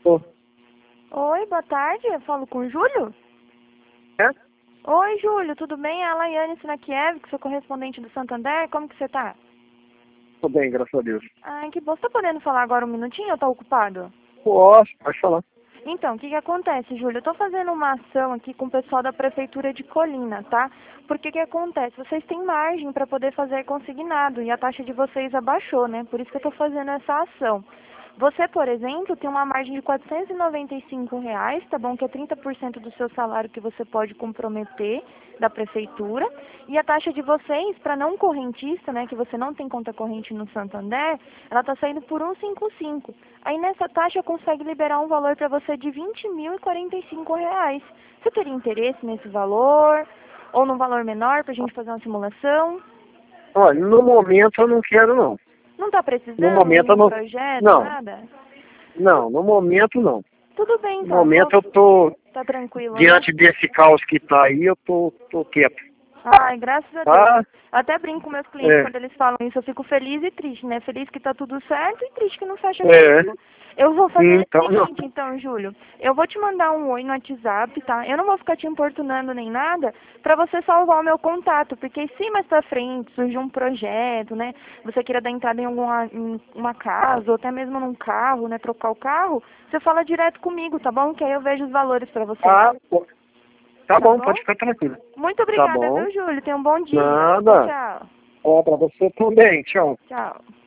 Ô, Oi, boa tarde. Eu falo com o Júlio? é? Oi, Júlio, tudo bem? É a Laiane Sinakiev, que sou correspondente do Santander. Como que você tá? Tô bem, graças a Deus. Ai, que bom. Você tá podendo falar agora um minutinho ou tá ocupado? Posso, pode falar. Então, o que que acontece, Júlio? Eu tô fazendo uma ação aqui com o pessoal da Prefeitura de Colina, tá? Porque que acontece? Vocês têm margem para poder fazer consignado e a taxa de vocês abaixou, né? Por isso que eu tô fazendo essa ação. Você, por exemplo, tem uma margem de R$ 495, tá bom? Que é 30% do seu salário que você pode comprometer da prefeitura. E a taxa de vocês, para não correntista, né, que você não tem conta corrente no Santander, ela tá saindo por 155. Aí nessa taxa consegue liberar um valor para você de R$ 20.045. Você teria interesse nesse valor? Ou num valor menor para a gente fazer uma simulação? Olha, no momento eu não quero, não. Não tá No precisando momento eu nenhum não. projeto, Não, nada? não, no momento não. Tudo bem, No então. momento eu tô, Tá tranquilo, né? diante desse caos que tá aí, eu tô quieto. Ai, graças a Deus. Tá? Eu até brinco com meus clientes É, quando eles falam isso. Eu fico feliz e triste, né? Feliz que tá tudo certo e triste que não fecha é. comigo. Eu vou fazer o Então, não. seguinte, então, Júlio. Eu vou te mandar um oi no WhatsApp, tá? Eu não vou ficar te importunando nem nada pra você salvar o meu contato. Porque se mais pra frente surgir um projeto, né? Você queira dar entrada em uma casa ou até mesmo num carro, né? Trocar o carro, você fala direto comigo, tá bom? Que aí eu vejo os valores pra você. Tá, tá Tá bom, bom? pode ficar tranquilo. Muito Tá obrigada, bom. viu, Júlio? Tenha um bom dia. Tchau, Nada. tchau. Ó, pra você também, tchau. Tchau.